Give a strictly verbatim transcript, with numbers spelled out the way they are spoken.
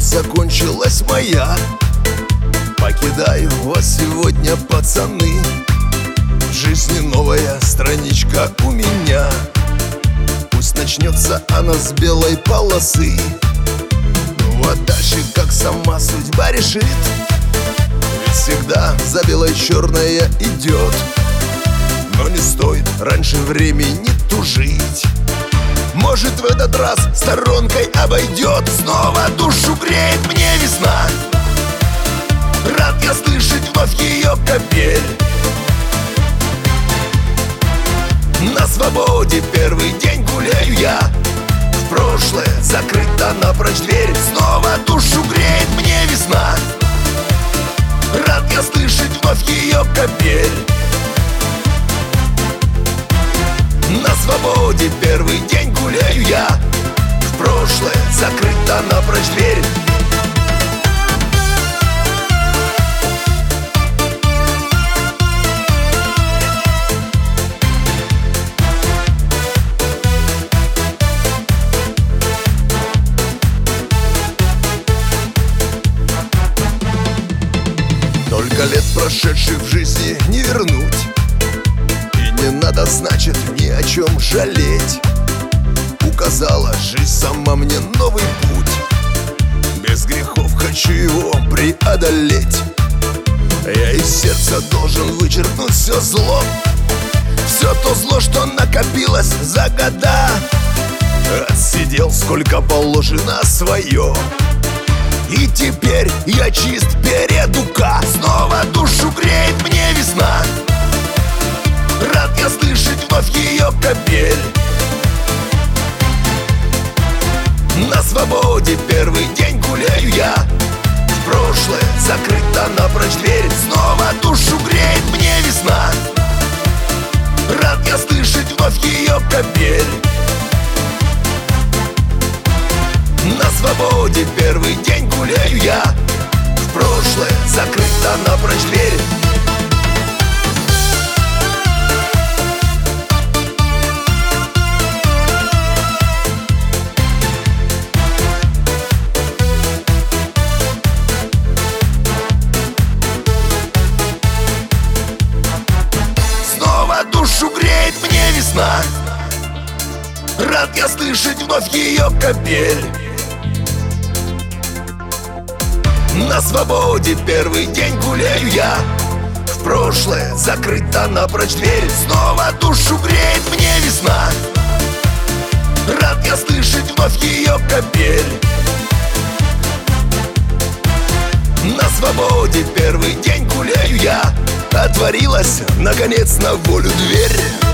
закончилась моя. Покидаю вас сегодня, пацаны. В жизни новая страничка у меня. Пусть начнется она с белой полосы. Ну а дальше как сама судьба решит. Ведь всегда за белой черное идет. Но не стоит раньше времени тужить. Может, в этот раз сторонкой обойдет. Снова душу греет мне весна. Рад я слышать вновь ее капель. На свободе первый день гуляю я. В прошлое закрыта напрочь дверь. Снова душу греет мне весна. Рад я слышать вновь ее капель. На свободе первый день гуляю я. В прошлое закрыта напрочь дверь. Только лет прошедших в жизни не вернуть. И не надо, значит, ни о чем жалеть. Указала жизнь сама мне новый путь. Без грехов хочу его преодолеть. Я из сердца должен вычеркнуть все зло. Все то зло, что накопилось за года. Отсидел сколько положено свое. И теперь я чист перед УК. Снова душу греет мне весна. Рад я слышать вновь ее капель. На свободе первый день гуляю я. В прошлое закрыта напрочь дверь. Снова душу греет мне весна. Рад я слышать вновь ее капель. На свободе первый день гуляю я. В прошлое закрыта напрочь дверь. Снова душу греет мне весна. Рад я слышать вновь ее капель. На свободе первый день гуляю я. В прошлое закрыта напрочь дверь. Снова душу греет мне весна. Рад я слышать вновь ее капель. На свободе первый день гуляю я. Отворилась, наконец, на волю дверь.